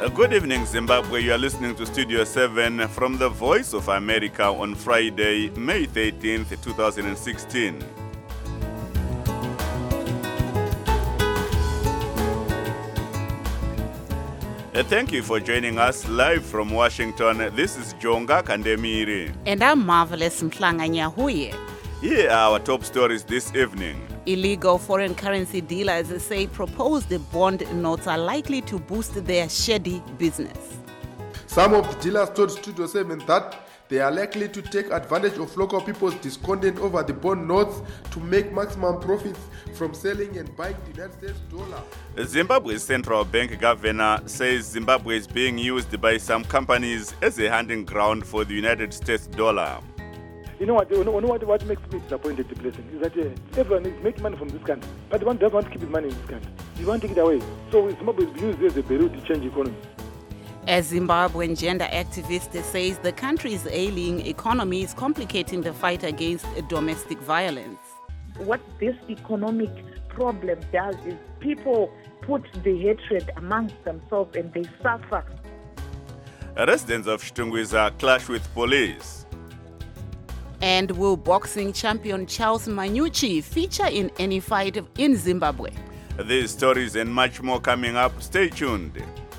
Good evening, Zimbabwe. You are listening to Studio 7 from the Voice of America on Friday, May 13th, 2016. Thank you for joining us live from Washington. This is Jonga Kandemiri. And I'm Marvelous Mhlanga Nyahuye. Here are our top stories this evening. Illegal foreign currency dealers say proposed bond notes are likely to boost their shady business. Some of the dealers told Studio 7 that they are likely to take advantage of local people's discontent over the bond notes to make maximum profits from selling and buying the United States dollar. Zimbabwe's central bank governor says Zimbabwe is being used by some companies as a hunting ground for the United States dollar. You know what makes me disappointed, the blessing, is that everyone is making money from this country, but one doesn't want to keep his money in this country. You want to take it away. So Zimbabwe is used as a barrier to change economy. A Zimbabwean gender activist says the country's ailing economy is complicating the fight against domestic violence. What this economic problem does is people put the hatred amongst themselves and they suffer. Residents of Chitungwiza clash with police. And will boxing champion Charles Manucci feature in any fight in Zimbabwe? These stories and much more coming up. Stay tuned.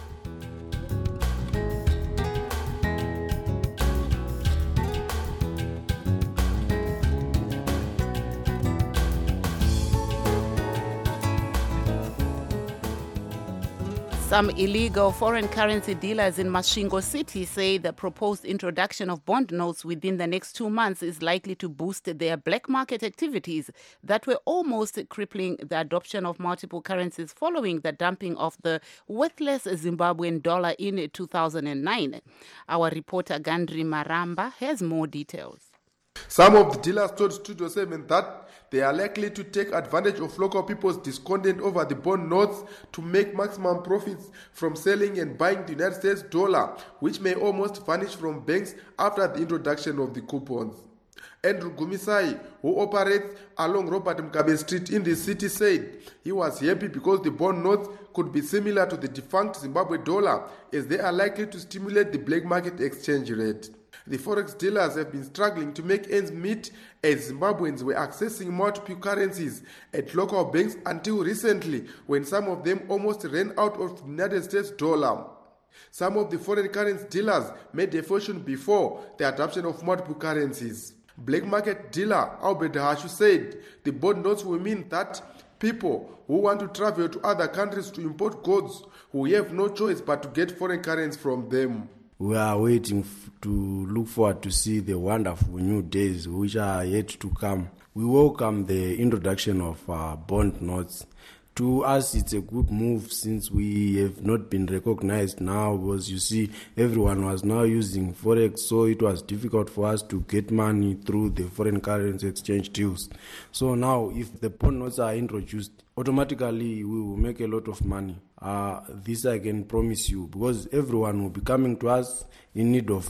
Some illegal foreign currency dealers in Masvingo City say the proposed introduction of bond notes within the next 2 months is likely to boost their black market activities that were almost crippling the adoption of multiple currencies following the dumping of the worthless Zimbabwean dollar in 2009. Our reporter Gandri Maramba has more details. Some of the dealers told Studio 7 that they are likely to take advantage of local people's discontent over the bond notes to make maximum profits from selling and buying the United States dollar, which may almost vanish from banks after the introduction of the coupons. Andrew Gumisai, who operates along Robert Mugabe Street in the city, said he was happy because the bond notes could be similar to the defunct Zimbabwe dollar, as they are likely to stimulate the black market exchange rate. The forex dealers have been struggling to make ends meet as Zimbabweans were accessing multiple currencies at local banks until recently, when some of them almost ran out of the United States dollar. Some of the foreign currency dealers made a fortune before the adoption of multiple currencies. Black market dealer Albert Hashu said the bond notes will mean that people who want to travel to other countries to import goods will have no choice but to get foreign currency from them. We are waiting to look forward to see the wonderful new days which are yet to come. We welcome the introduction of bond notes. To us, it's a good move since we have not been recognized now, because you see, everyone was now using Forex, so it was difficult for us to get money through the foreign currency exchange deals. So now, if the bond notes are introduced, automatically we will make a lot of money. This I can promise you, because everyone will be coming to us in need of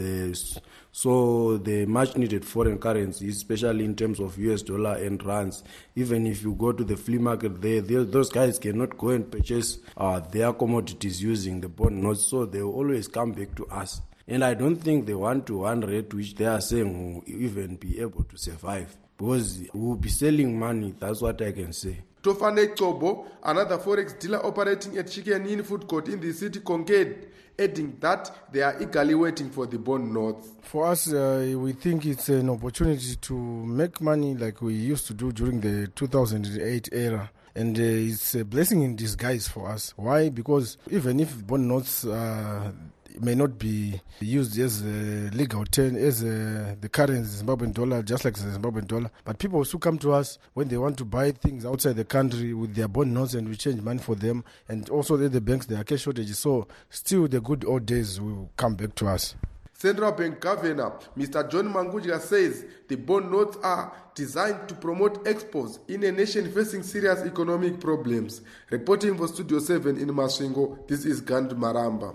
the much needed foreign currency, especially in terms of US dollar and rands. Even if you go to the flea market there, those guys cannot go and purchase their commodities using the bond notes, so they will always come back to us. And I don't think the 1-to-1 rate which they are saying will even be able to survive, because we will be selling money. That's what I can say. Tofane Tobo, another forex dealer operating at Chicken Inn food court in the city, concurred, adding that they are eagerly waiting for the bond notes. For us, we think it's an opportunity to make money like we used to do during the 2008 era. And it's a blessing in disguise for us. Why? Because even if bond notes may not be used as a legal term, as the currency Zimbabwean dollar, just like the Zimbabwean dollar, but people also come to us when they want to buy things outside the country with their bond notes, and we change money for them. And also at the banks, there are cash shortages. So still the good old days will come back to us. Central Bank Governor Mr. John Mangudya says the bond notes are designed to promote exports in a nation facing serious economic problems. Reporting for Studio 7 in Masvingo, this is Gand Maramba.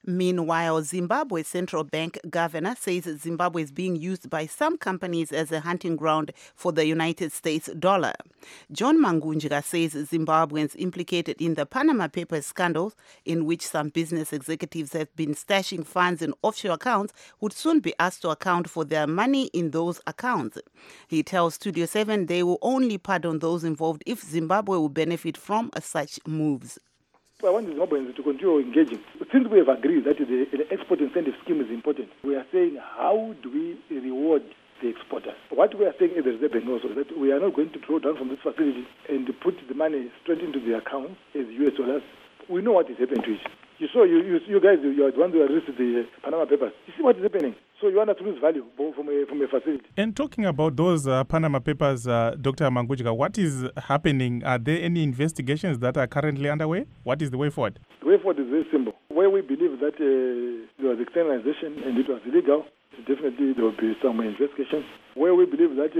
Meanwhile, Zimbabwe Central Bank governor says Zimbabwe is being used by some companies as a hunting ground for the United States dollar. John Mangunjika says Zimbabweans implicated in the Panama Papers scandals, in which some business executives have been stashing funds in offshore accounts, would soon be asked to account for their money in those accounts. He tells Studio 7 they will only pardon those involved if Zimbabwe will benefit from such moves. I want the Zimbabweans to continue engaging. Since we have agreed that the export incentive scheme is important, we are saying how do we reward the exporters? What we are saying is also that we are not going to draw down from this facility and put the money straight into the account as US dollars. We know what is happening to it. You saw, you guys, you are the ones who arrested the Panama Papers. You see what is happening. So you want to lose value from a facility. And talking about those Panama Papers, Dr. Mangunjika, what is happening? Are there any investigations that are currently underway? What is the way forward? The way forward is very simple. Where we believe that there was externalization and it was illegal, definitely there will be some investigation. Where we believe that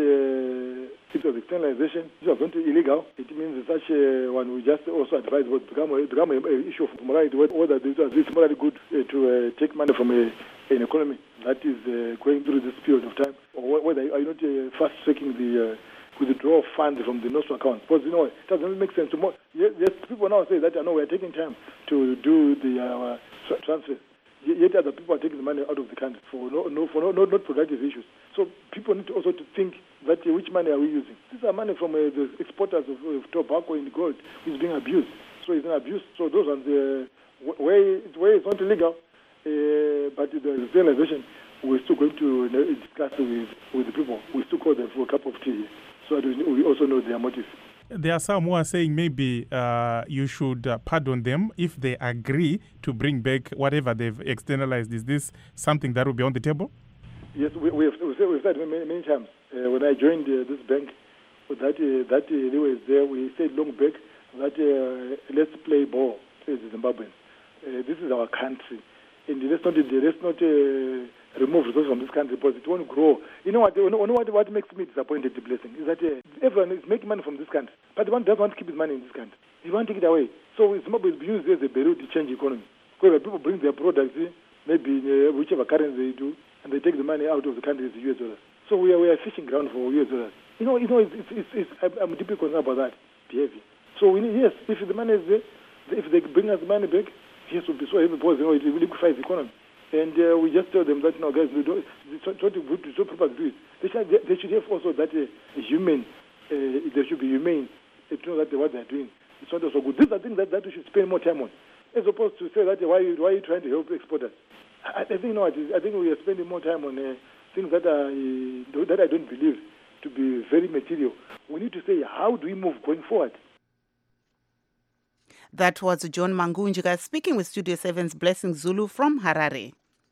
it was externalization, it was going to be illegal, it means such one we just also advise what become an issue of morality, whether it was morally good to take money from an economy that is going through this period of time, or whether are you not fast-tracking the withdrawal funds from the nostro account. Because, it doesn't make sense. Yes, people now say that, we are taking time to do the transfers. Yet other people are taking the money out of the country for not productive issues. So people need to also to think that which money are we using? These are money from the exporters of tobacco and gold which is being abused. So it's an abuse. So those are the where it's not illegal, but the realization we're still going to discuss with the people. We still call them for a cup of tea, so that we also know their motive. There are some who are saying maybe you should pardon them if they agree to bring back whatever they've externalized. Is this something that will be on the table? Yes, we've said many times. When I joined this bank, that they were there, we said long back that let's play ball as Zimbabweans. This is our country, and let's not remove resources from this country because it won't grow. You know what makes me disappointed, the blessing, is that everyone is making money from this country, but the one doesn't want to keep his money in this country. He wants to take it away. So Zimbabwe is used as a barrier to change the economy. Because people bring their products, maybe whichever currency they do, and they take the money out of the country as the US dollars. So we are a fishing ground for US dollars. I'm deeply concerned about that behavior. So yes, if the money is there, if they bring us the money back, yes, we'll be so happy because it will liquefy the economy. And we just tell them that, guys, it's not good to so people do it. They should have also that they should be humane to know that what they're doing. It's not also good. These are things that we should spend more time on, as opposed to say that why are you trying to help exporters? I think we are spending more time on things that I don't believe to be very material. We need to say, how do we move going forward? That was John Mangunjika speaking with Studio 7's Blessing Zulu from Harare.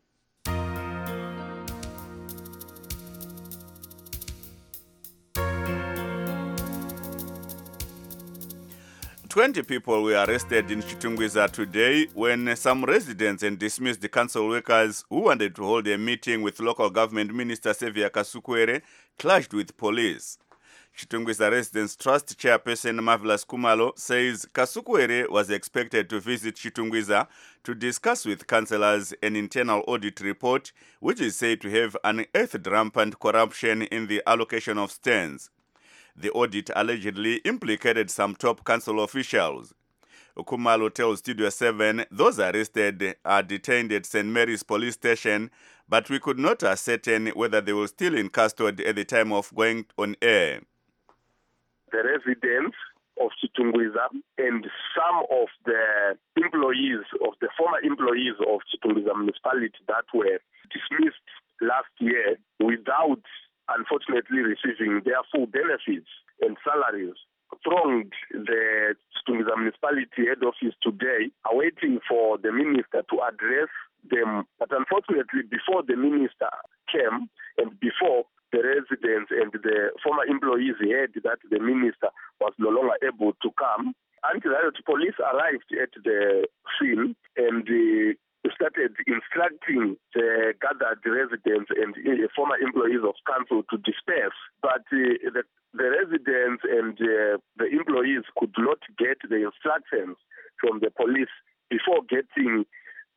Twenty people were arrested in Chitungwiza today when some residents and dismissed council workers who wanted to hold a meeting with local government minister Sevia Kasukwere clashed with police. Chitungwiza Residents Trust Chairperson Marvelous Kumalo says Kasukwere was expected to visit Chitungwiza to discuss with councillors an internal audit report which is said to have unearthed rampant corruption in the allocation of stands. The audit allegedly implicated some top council officials. Kumalo tells Studio 7 those arrested are detained at St. Mary's police station, but we could not ascertain whether they were still in custody at the time of going on air. The residents of Chitungwiza and some of the former employees of Chitungwiza municipality that were dismissed last year without, unfortunately, receiving their full benefits and salaries, thronged the Chitungwiza municipality head office today, awaiting for the minister to address them. But unfortunately, before the minister came and before the residents and the former employees heard that the minister was no longer able to come, anti-riot police arrived at the scene and started instructing the gathered residents and former employees of council to disperse. But the residents and the employees could not get the instructions from the police before getting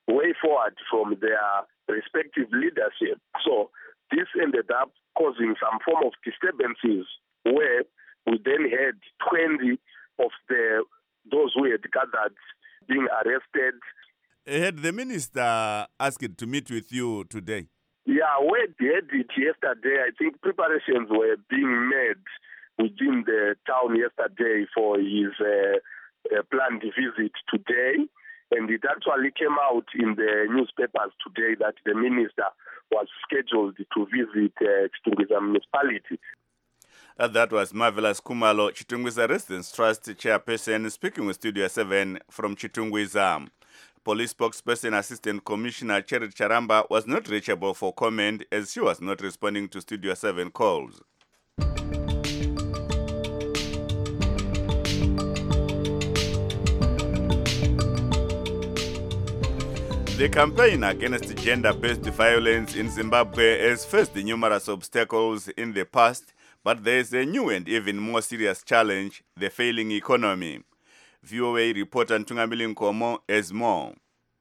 way forward from their respective leadership. So this ended up causing some form of disturbances where we then had 20 of those who had gathered being arrested. Had the minister asked to meet with you today? Yeah, we did it yesterday. I think preparations were being made within the town yesterday for his planned visit today. And it actually came out in the newspapers today that the minister was scheduled to visit Chitungwiza municipality. That was Marvelous Kumalo, Chitungwiza Residents Trust chairperson, speaking with Studio 7 from Chitungwiza. Police spokesperson Assistant Commissioner Cheryl Charamba was not reachable for comment as she was not responding to Studio 7 calls. The campaign against gender-based violence in Zimbabwe has faced numerous obstacles in the past, but there is a new and even more serious challenge, the failing economy. VOA reporter Ntungamili Nkomo has more.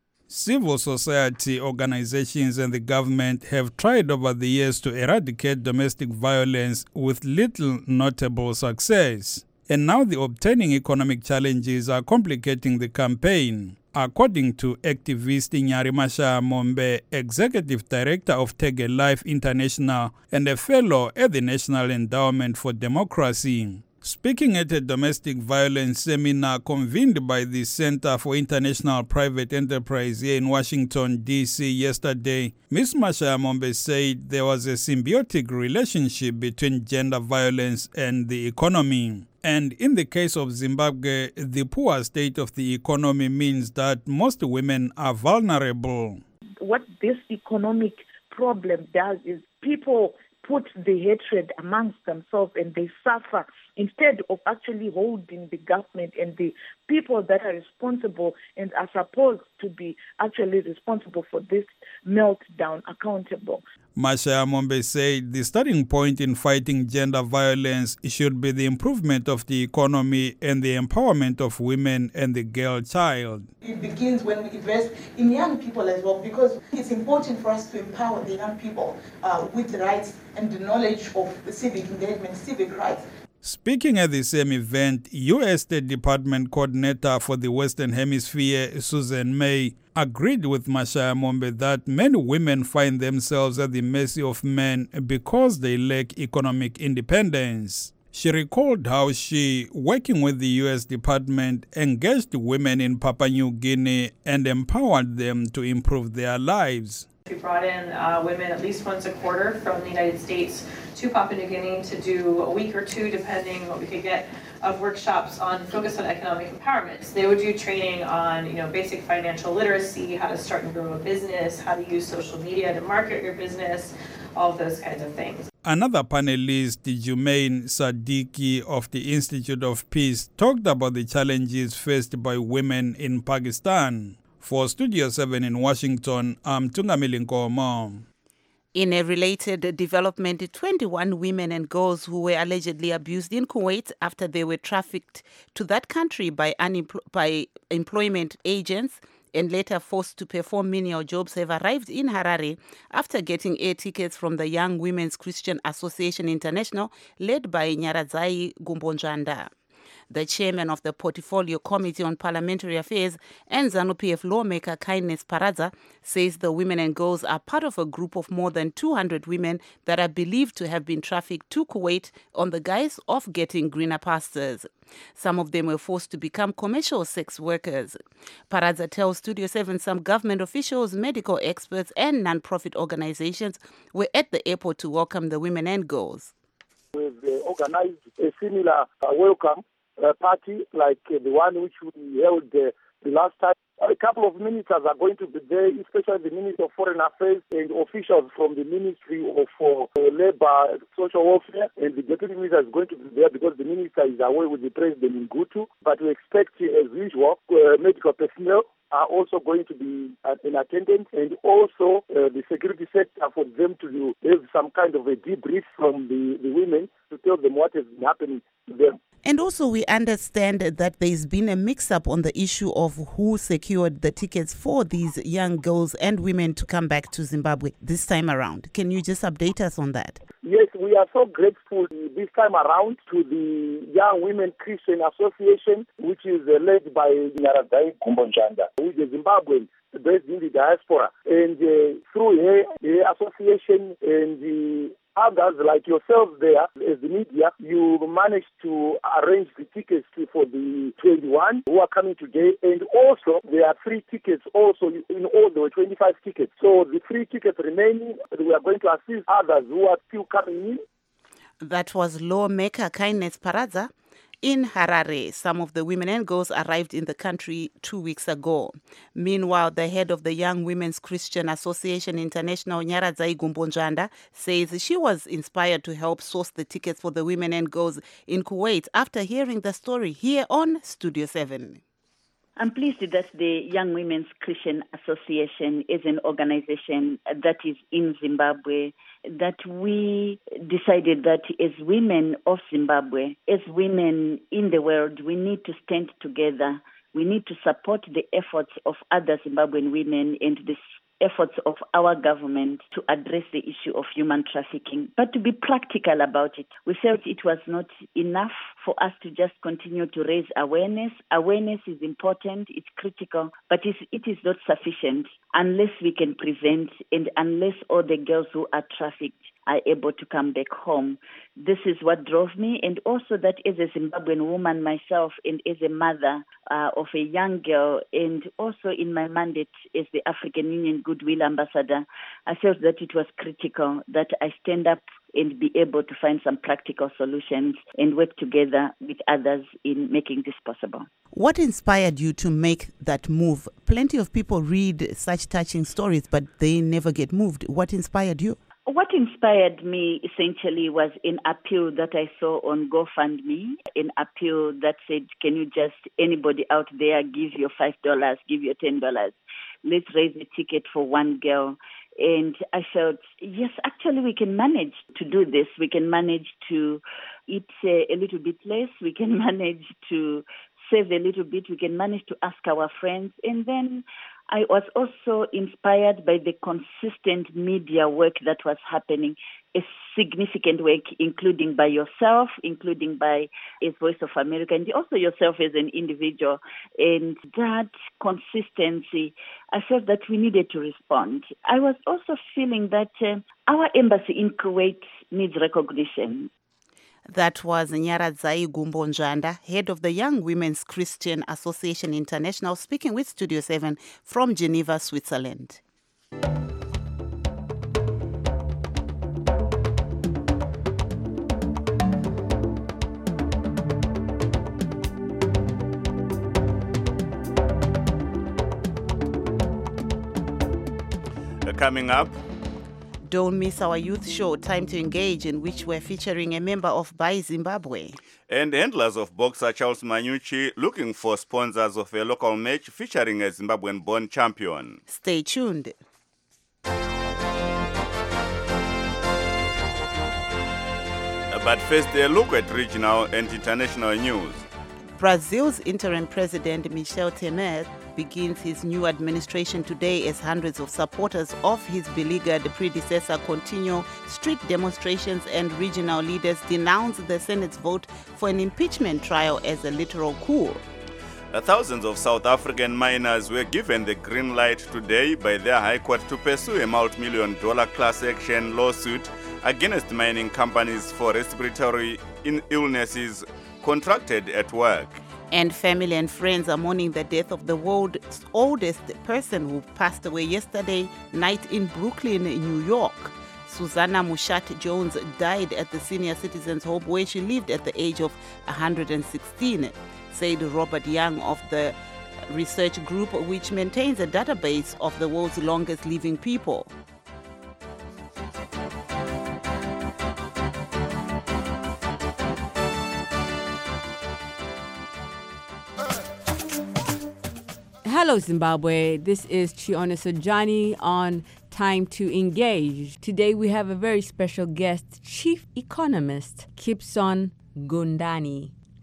Civil society organizations and the government have tried over the years to eradicate domestic violence with little notable success. And now the obtaining economic challenges are complicating the campaign. According to activist Nyari Mashaya-Mombe, executive director of Tege Life International and a fellow at the National Endowment for Democracy. Speaking at a domestic violence seminar convened by the Center for International Private Enterprise here in Washington, D.C. yesterday, Ms. Mashaya-Mombe said there was a symbiotic relationship between gender violence and the economy. And in the case of Zimbabwe, the poor state of the economy means that most women are vulnerable. What this economic problem does is people put the hatred amongst themselves and they suffer instead of actually holding the government and the people that are responsible and are supposed to be actually responsible for this meltdown accountable. Mashaya-Mombe said the starting point in fighting gender violence should be the improvement of the economy and the empowerment of women and the girl child. It begins when we invest in young people as well, because it's important for us to empower the young people with the rights and the knowledge of the civic engagement, civic rights. Speaking at the same event, U.S. State Department Coordinator for the Western Hemisphere, Susan May, agreed with Mashaya-Mombe that many women find themselves at the mercy of men because they lack economic independence. She recalled how she, working with the U.S. Department, engaged women in Papua New Guinea and empowered them to improve their lives. We brought in women at least once a quarter from the United States to Papua New Guinea to do a week or two, depending what we could get, of workshops on focus on economic empowerment. So they would do training on, basic financial literacy, how to start and grow a business, how to use social media to market your business, all of those kinds of things. Another panelist, Jumaine Sadiki of the Institute of Peace, talked about the challenges faced by women in Pakistan. For Studio 7 in Washington, I'm Ntungamili Nkomo. In a related development, 21 women and girls who were allegedly abused in Kuwait after they were trafficked to that country by employment agents and later forced to perform menial jobs have arrived in Harare after getting air tickets from the Young Women's Christian Association International, led by Nyaradzai Gumbonjanda. The chairman of the Portfolio Committee on Parliamentary Affairs and ZANU-PF lawmaker Kindness Paraza says the women and girls are part of a group of more than 200 women that are believed to have been trafficked to Kuwait on the guise of getting greener pastures. Some of them were forced to become commercial sex workers. Paraza tells Studio 7 some government officials, medical experts and non-profit organizations were at the airport to welcome the women and girls. We've organized a similar welcome party like the one which we held the last time. A couple of ministers are going to be there, especially the Minister of Foreign Affairs and officials from the Ministry of Labour, Social Welfare, and the Deputy Minister is going to be there because the Minister is away with the President in Gutu. But we expect, as usual, medical personnel are also going to be in attendance, and also the security sector for them to have some kind of a debrief from the women to tell them what has been happening to them. And also we understand that there's been a mix-up on the issue of who secured the tickets for these young girls and women to come back to Zimbabwe this time around. Can you just update us on that? Yes, we are so grateful this time around to the Young Women Christian Association, which is led by Nyaradzai Gumbonjanda, who is a Zimbabwean based in the diaspora. And through her association and the others like yourselves there as the media, you managed to arrange the tickets for the 21 who are coming today. And also, there are free tickets also. In all, there were 25 tickets. So the free tickets remaining, we are going to assist others who are still coming in. That was lawmaker Kindness Paradza. In Harare, some of the women and girls arrived in the country 2 weeks ago. Meanwhile, the head of the Young Women's Christian Association International, Nyaradzai Gumbonjanda, says she was inspired to help source the tickets for the women and girls in Kuwait after hearing the story here on Studio 7. I'm pleased that the Young Women's Christian Association is an organization that is in Zimbabwe, that we decided that as women of Zimbabwe, as women in the world, we need to stand together. We need to support the efforts of other Zimbabwean women and the efforts of our government to address the issue of human trafficking, but to be practical about it. We felt it was not enough for us to just continue to raise awareness. Awareness is important, it's critical, but it is not sufficient unless we can prevent and unless all the girls who are trafficked are able to come back home. This is what drove me, and also that as a Zimbabwean woman myself and as a mother of a young girl, and also in my mandate as the African Union Goodwill Ambassador, I felt that it was critical that I stand up and be able to find some practical solutions and work together with others in making this possible. What inspired you to make that move? Plenty of people read such touching stories, but they never get moved. What inspired you? What inspired me essentially was an appeal that I saw on GoFundMe, an appeal that said, can you just, anybody out there, give your $5, give your $10. Let's raise a ticket for one girl. And I felt, yes, actually we can manage to do this. We can manage to eat a little bit less. We can manage to save a little bit. We can manage to ask our friends. And then I was also inspired by the consistent media work that was happening, a significant work, including by yourself, including by Voice of America, and also yourself as an individual. And that consistency, I felt that we needed to respond. I was also feeling that our embassy in Kuwait needs recognition. That was Nyaradzai Gumbonjanda, head of the Young Women's Christian Association International, speaking with Studio 7 from Geneva, Switzerland. Coming up, don't miss our youth show, Time to Engage, in which we're featuring a member of Buy Zimbabwe. And handlers of boxer Charles Manyuchi looking for sponsors of a local match featuring a Zimbabwean-born champion. Stay tuned. But first, a look at regional and international news. Brazil's interim president, Michel Temer, begins his new administration today as hundreds of supporters of his beleaguered predecessor continue street demonstrations and regional leaders denounce the Senate's vote for an impeachment trial as a literal coup. Thousands of South African miners were given the green light today by their High Court to pursue a multi-million-dollar class action lawsuit against mining companies for respiratory illnesses contracted at work. And family and friends are mourning the death of the world's oldest person who passed away yesterday night in Brooklyn, New York. Susanna Mushat Jones died at the Senior Citizens Home where she lived at the age of 116, said Robert Young of the research group which maintains a database of the world's longest living people. Hello, Zimbabwe. This is Chiona Sojani on Time to Engage. Today we have a very special guest, Chief Economist Kipson Gundani.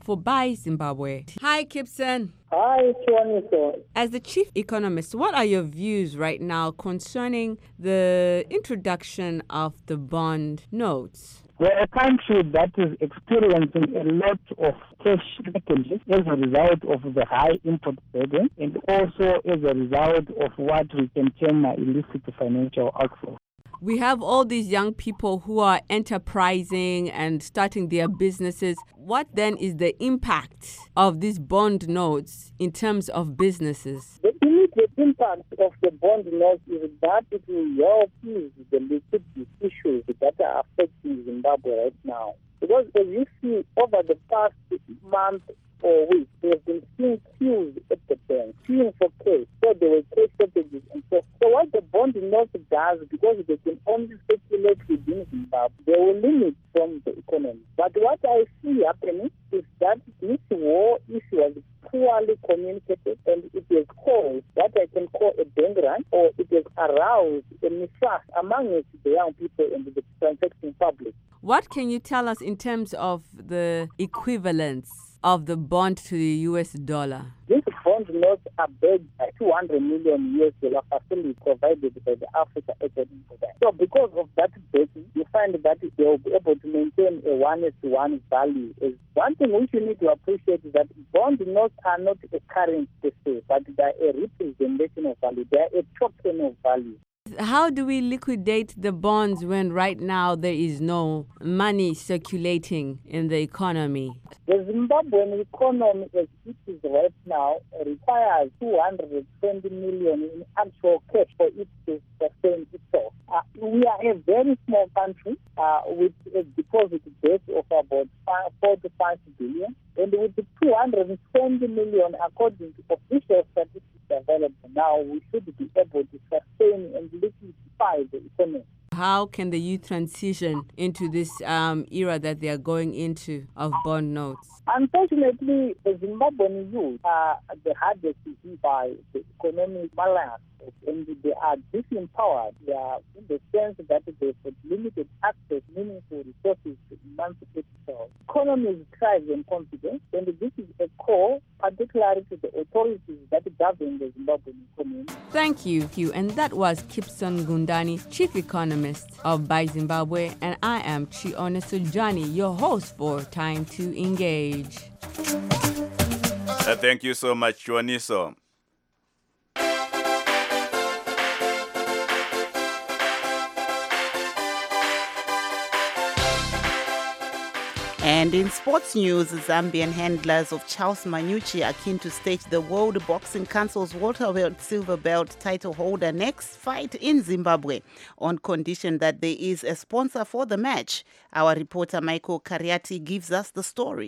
for Buy Zimbabwe. Hi, Kipson. Hi, Chuaniso. As the chief economist, what are your views right now concerning the introduction of the bond notes? We're a country that is experiencing a lot of cash shortages as a result of the high import burden and also as a result of what we can term illicit financial outflow. We have all these young people who are enterprising and starting their businesses. What then is the impact of these bond notes in terms of businesses? The immediate impact of the bond notes is that it will help ease the liquidity issues that are affecting Zimbabwe right now. Because as you see, over the past month or week, we have been seeing queues at the bank, queuing for cash. So there were cash shortages and so what the bond note does, because they can only circulate within Zimbabwe, they will limit from the economy. But what I see happening is that this war issue was poorly communicated and it has caused what I can call a bang run, or it has aroused a mistrust among the young people and the transacting public. What can you tell us in terms of the equivalence of the bond to the US dollar? These bond notes are backed by $200 million US facility provided by the Africa Export Bank. So because of that backing, you find that they will be able to maintain a 1:1 value. One thing which you need to appreciate is that bond notes are not a currency per se, but they are a representation of value. They are a token of value. How do we liquidate the bonds when right now there is no money circulating in the economy? The Zimbabwean economy as it is right now requires 220 million in actual cash for it to sustain itself. We are a very small country with a deposit base of about 4 to 5 billion, and with the 220 million according to official statistics available now, we should be able to sustain and liquidify the economy. How can the youth transition into this era that they are going into of bond notes? Unfortunately, the Zimbabwean youth are the hardest to hit by the economic balance, and they are disempowered. They are in the sense that they have limited access, meaningful resources to emancipate themselves. Economies thrive in confidence, and this is a core, particularly to the authorities that govern the Zimbabwean economy. Thank you. And that was Kipson Gundani, Chief Economist of Buy Zimbabwe, and I am Chioneso Johnny, your host for Time to Engage. Thank you so much, Chioneso. And in sports news, Zambian handlers of Charles Manucci are keen to stage the World Boxing Council's welterweight silver belt title holder next fight in Zimbabwe on condition that there is a sponsor for the match. Our reporter Michael Kariati gives us the story.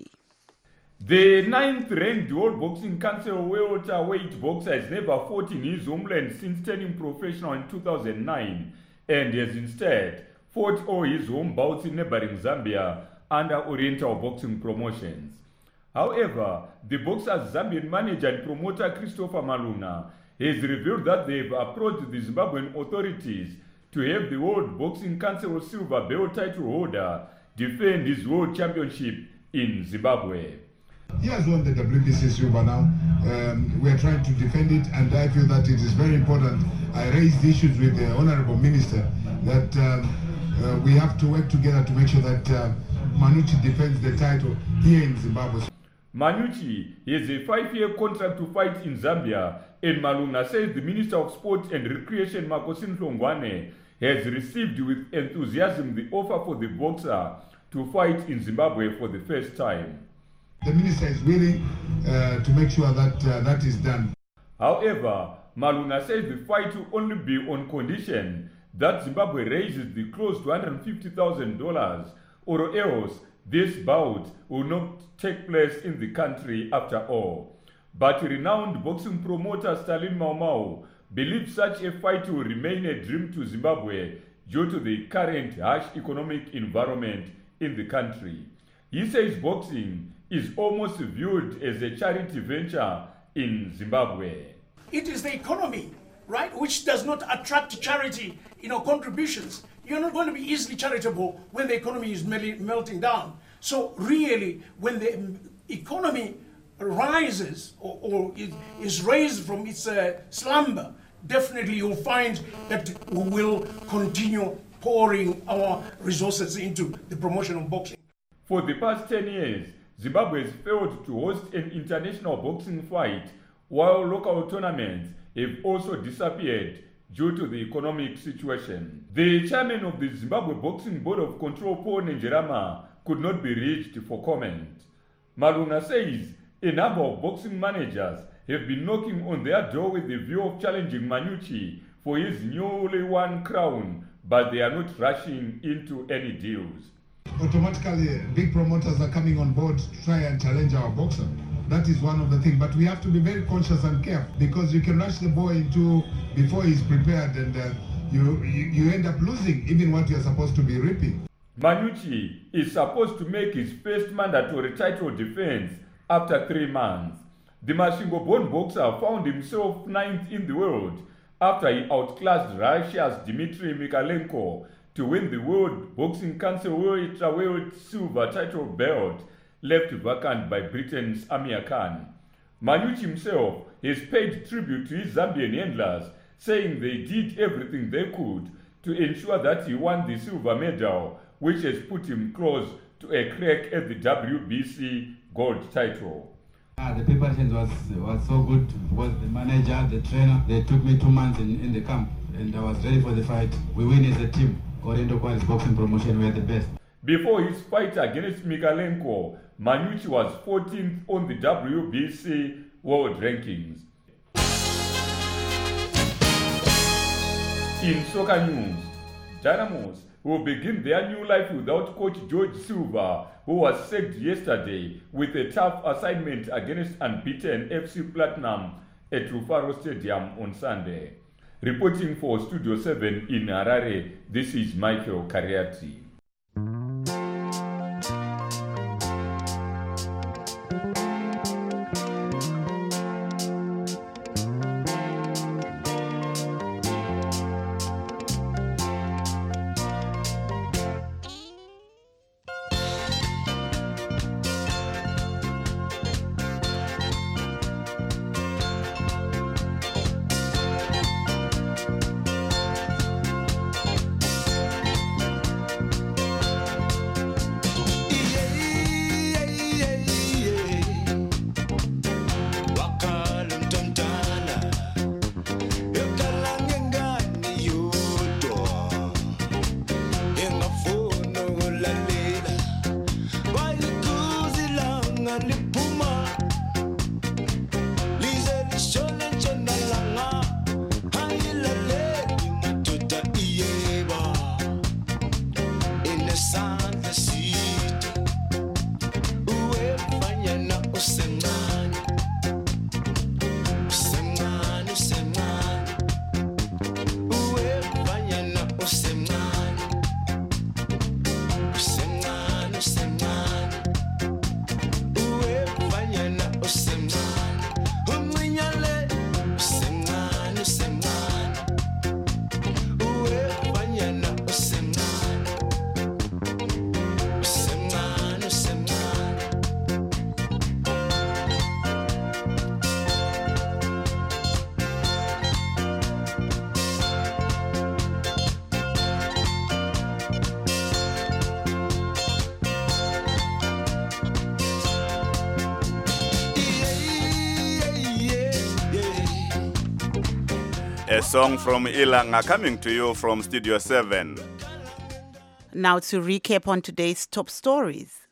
The 9th-ranked World Boxing Council welterweight boxer has never fought in his homeland since turning professional in 2009 and has instead fought all his home bouts in neighboring Zambia under Oriental Boxing Promotions. However, the boxer's Zambian manager and promoter Christopher Maluna has revealed that they have approached the Zimbabwean authorities to have the World Boxing Council silver belt title holder defend his world championship in Zimbabwe. He has won the WBC silver now. We are trying to defend it, and I feel that it is very important. I raised issues with the Honorable Minister that we have to work together to make sure that Manucci defends the title here in Zimbabwe. Manucci has a 5-year contract to fight in Zambia, and Maluna says the Minister of Sport and Recreation, Makosin Hlongwane, has received with enthusiasm the offer for the boxer to fight in Zimbabwe for the first time. The Minister is willing to make sure that that is done. However, Maluna says the fight will only be on condition that Zimbabwe raises the close to $150,000, or else this bout will not take place in the country after all. But renowned boxing promoter Stalin Mau believes such a fight will remain a dream to Zimbabwe due to the current harsh economic environment in the country. He says boxing is almost viewed as a charity venture in Zimbabwe. It is the economy, right, which does not attract charity, contributions. You're not going to be easily charitable when the economy is melting down. So really, when the economy rises or is raised from its slumber, definitely you'll find that we will continue pouring our resources into the promotion of boxing. For the past 10 years, Zimbabwe has failed to host an international boxing fight, while local tournaments have also disappeared due to the economic situation. The chairman of the Zimbabwe Boxing Board of Control, Paul Nenjerama, could not be reached for comment. Malunga says a number of boxing managers have been knocking on their door with the view of challenging Manucci for his newly won crown, but they are not rushing into any deals. Automatically, big promoters are coming on board to try and challenge our boxer. That is one of the things, but we have to be very conscious and careful, because you can rush the boy into before he's prepared, and you end up losing even what you're supposed to be reaping. Manucci is supposed to make his first mandatory title defense after 3 months. The Masvingo-born boxer found himself 9th in the world after he outclassed Russia's Dmitry Mikalenko to win the World Boxing Council welterweight silver title belt, left vacant by Britain's Amir Khan. Manucci himself has paid tribute to his Zambian handlers, saying they did everything they could to ensure that he won the silver medal, which has put him close to a crack at the WBC gold title. The preparation was so good because the manager, the trainer, they took me 2 months in the camp, and I was ready for the fight. We win as a team. Oriental Quality Boxing Promotion, we are the best. Before his fight against Mikalenko, Manucci was 14th on the WBC world rankings. In soccer news, Dynamos will begin their new life without coach George Silva, who was sacked yesterday with a tough assignment against unbeaten FC Platinum at Rufaro Stadium on Sunday. Reporting for Studio 7 in Harare, this is Michael Kariati. A song from Ilanga coming to you from Studio 7. Now to recap on today's top stories.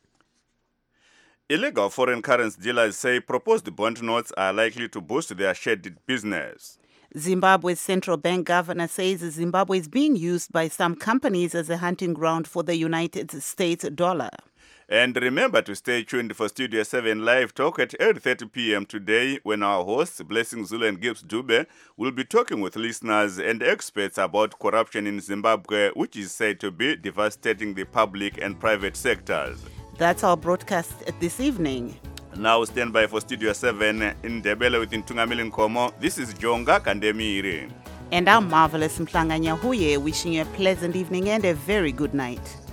Illegal foreign currency dealers say proposed bond notes are likely to boost their shaded business. Zimbabwe's central bank governor says Zimbabwe is being used by some companies as a hunting ground for the United States dollar. And remember to stay tuned for Studio 7 Live Talk at 8:30 p.m. today, when our hosts, Blessing Zulu and Gibbs Dube, will be talking with listeners and experts about corruption in Zimbabwe, which is said to be devastating the public and private sectors. That's our broadcast this evening. Now stand by for Studio 7 in Ndebele with Ntungamili Nkomo. This is Jonga Kandemiri. And I'm Marvelous Mhlanga Nyahuye, wishing you a pleasant evening and a very good night.